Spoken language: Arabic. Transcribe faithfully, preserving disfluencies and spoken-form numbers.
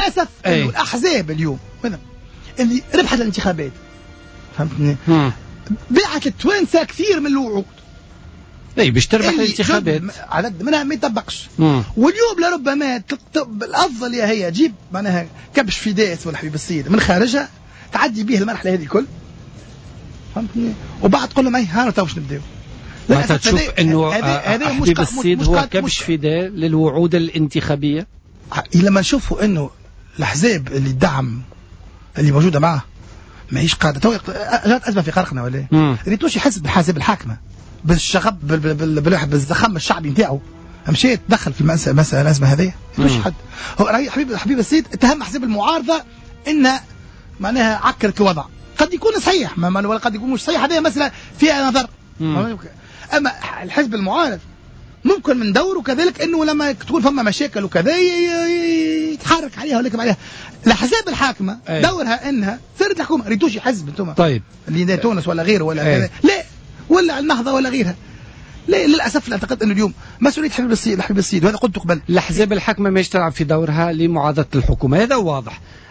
للاسف انه الاحزاب اليوم اللي ربحت الانتخابات فهمتني باعت التوانسه كثير من الوعود اي باش تربح الانتخابات عدد منها ما يطبقش. واليوم لربما الافضل يا هي جيب معناها كبش فداس ولا حبيب السيد من خارجها تعدي به المرحله هذه الكل فهمتني وبعد تقول لهم اي هانو تو باش نبداو. انت تشوف انه حبيب السيد هو كبش فداء للوعود الانتخابيه. لما نشوفوا انه الاحزاب اللي دعم اللي موجوده معه ماهيش قاعده تو جات ازمه في قرقنا ولا ريتوش يحس بالحاسب الحاكمه بالشغب بالزخم الشعبي نتاعو مشيت دخل في المسألة مسألة الأزمة هذه مش حد هو حبيب حبيب السيد اتهم حزب المعارضة إن معناها عكرت الوضع قد يكون صحيح ما ولا قد يكون مش صحيح هذه مسألة فيها نظر. أما الحزب المعارض ممكن من دوره كذلك إنه لما تكون فما مشاكل وكذا يتحرك عليها ولكن عليها الأحزاب الحاكمة دورها إنها صارت الحكومة ريتوش حزب انتم طيب اللي تونس ولا غيره ولا كذا لا ولا النهضة ولا غيرها. لا للاسف اعتقد انه اليوم مسؤوليه حبيب السيد حبيب السيد وهذا قلت قبل الاحزاب الحاكمه ماهيش تلعب في دورها لمعارضه الحكومه هذا واضح.